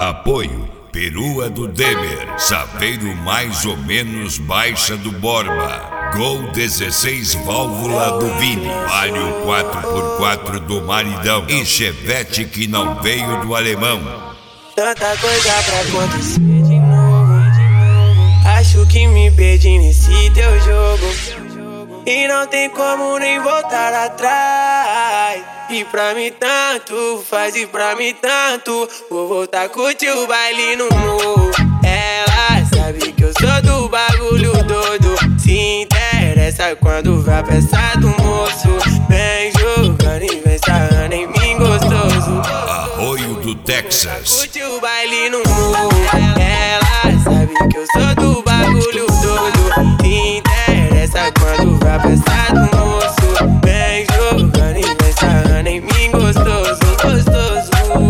Apoio Perua do Demer, Saveiro mais ou menos Baixa do Borba, Gol 16 válvula do Vini, Palio 4x4 do Maridão e Chevette que não veio do alemão. Tanta coisa pra acontecer de novo. Acho que me perdi nesse teu jogo e não tem como nem voltar atrás. E pra mim tanto faz, e pra mim tanto. Vou voltar a curtir o baile no morro. Ela sabe que eu sou do bagulho doido. Se interessa quando vai a peça do moço. Vem jogando e vem sarrando em mim gostoso. Arroio do Texas. Curte o baile no morro. Ela sabe que eu sou do bagulho doido. Se interessa quando vai a peça do moço. Vem jogando e vem sarrando em mim gostoso, gostoso.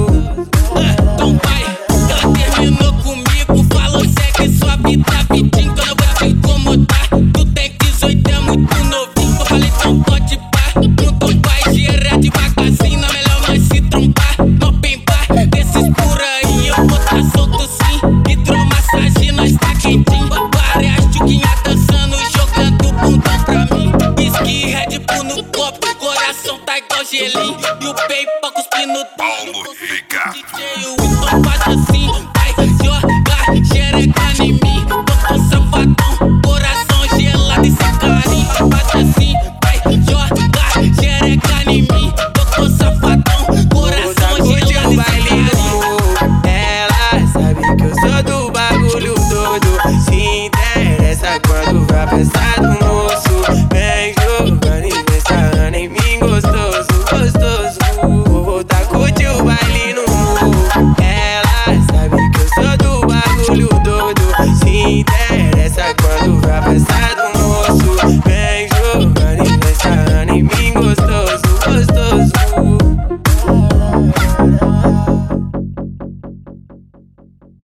Então vai, ela terminou comigo. Falou segue sua vida, pedindo que eu não vou te incomodar. Tu tem 18, é muito novinho. Eu falei então pode pá. Então vai, gira devagarzinho. Não é melhor nós se trombar. No open bar, desses por aí eu vou tá solto sim. Hidromassagem, nós tá quentinho. Várias tchuquinhas dançando, jogando bundão pra mim. Whisky, Red Bull no copo, coração tá igual gelinho. E o PayPal cuspindo Paulo Ricardo. DJ, o então faz assim, vai jogar xereca em mim. Tô safadão, coração gelado e sem carinho. Faz assim, vai jogar xereca em mim. Tô safadão, coração gelado e sem carinho. Ela sabe que eu sou do bagulho doido. Se interessa quando vai pensar do moço. Vem jogando e vem sarrando em mim gostoso, gostoso. Vou voltar a curtir o baile no morro. Ela sabe que eu sou do bagulho doido. Se interessa quando vai pensar